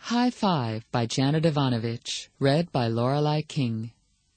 High Five by Janet Ivanovich, read by Lorelei King.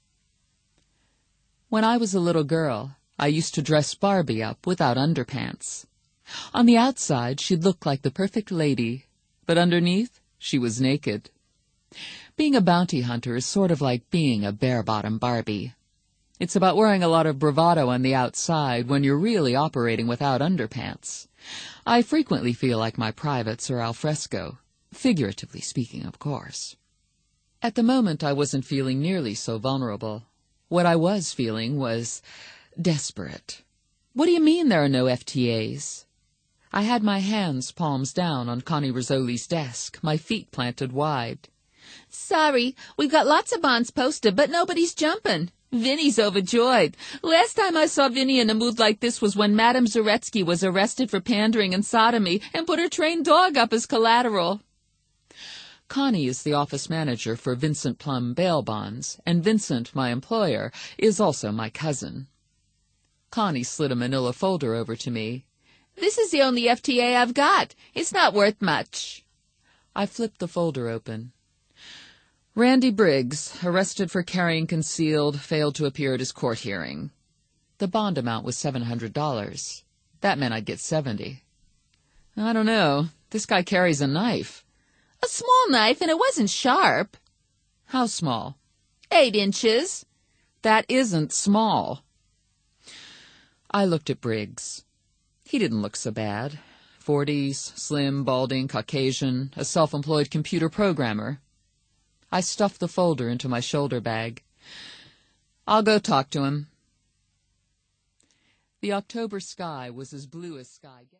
When I was a little girl, I used to dress Barbie up without underpants. On the outside, she'd look like the perfect lady, but underneath, she was naked. Being a bounty hunter is sort of like being a bare-bottom Barbie. It's about wearing a lot of bravado on the outside when you're really operating without underpants. I frequently feel like my privates are al fresco, figuratively speaking, of course. At the moment, I wasn't feeling nearly so vulnerable. What I was feeling was desperate. What do you mean there are no FTAs? I had my hands palms down on Connie Rizzoli's desk, my feet planted wide. Sorry, we've got lots of bonds posted, but nobody's jumping. Vinny's overjoyed. Last time I saw Vinny in a mood like this was when Madame Zaretsky was arrested for pandering and sodomy and put her trained dog up as collateral. Connie is the office manager for Vincent Plum bail bonds, and Vincent, my employer, is also my cousin. Connie slid a manila folder over to me. This is the only FTA I've got. It's not worth much. I flipped the folder open. Randy Briggs, arrested for carrying concealed, failed to appear at his court hearing. The bond amount was $700. That meant I'd get $70. I don't know. This guy carries a knife. A small knife, and it wasn't sharp. How small? 8 inches. That isn't small. I looked at Briggs. He didn't look so bad. 40s, slim, balding, Caucasian, a self-employed computer programmer. I stuffed the folder into my shoulder bag. I'll go talk to him. The October sky was as blue as sky.